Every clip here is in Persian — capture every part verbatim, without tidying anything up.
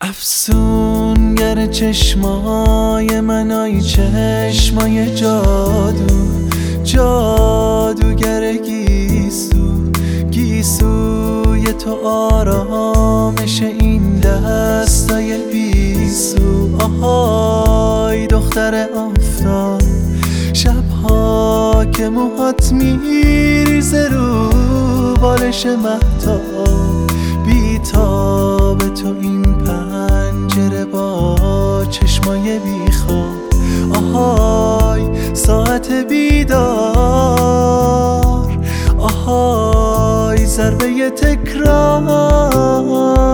افسونگر چشمای منای چشمای جادو، جادوگر گیسو، گیسوی تو آرامش این دستای بیسو. آهای دختر آفتاب، شبها که موهات میریزه رو بالش مهتاب، بیتاب تو این پنجره با چشمای بیخواب. آهای ساعت بیدار، آهای ضربه تکرار.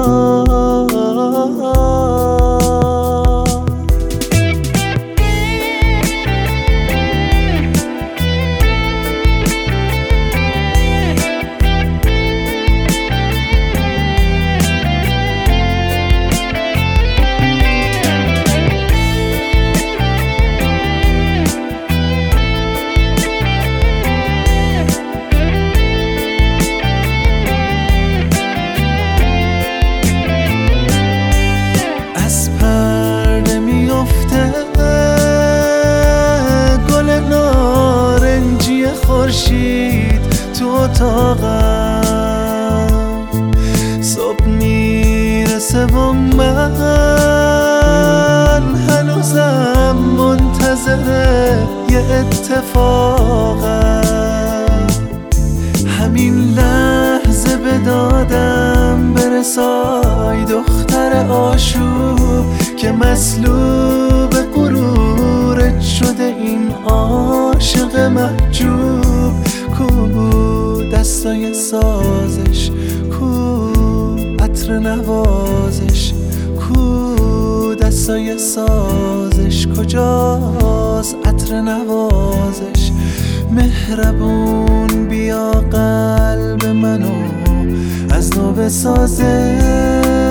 خورشید تو اتاقم صبح میرسه و من هنوزم منتظر یه اتفاقم. همین لحظه به دادم برسای دختر آشوب که مسلوب غرورت شده این عاشق محجوب. کو دستای سازش، کو عطر نوازش، کو دستای سازش، کجاست عطر نوازش؟ مهربون بیا قلب منو از نو بسازش.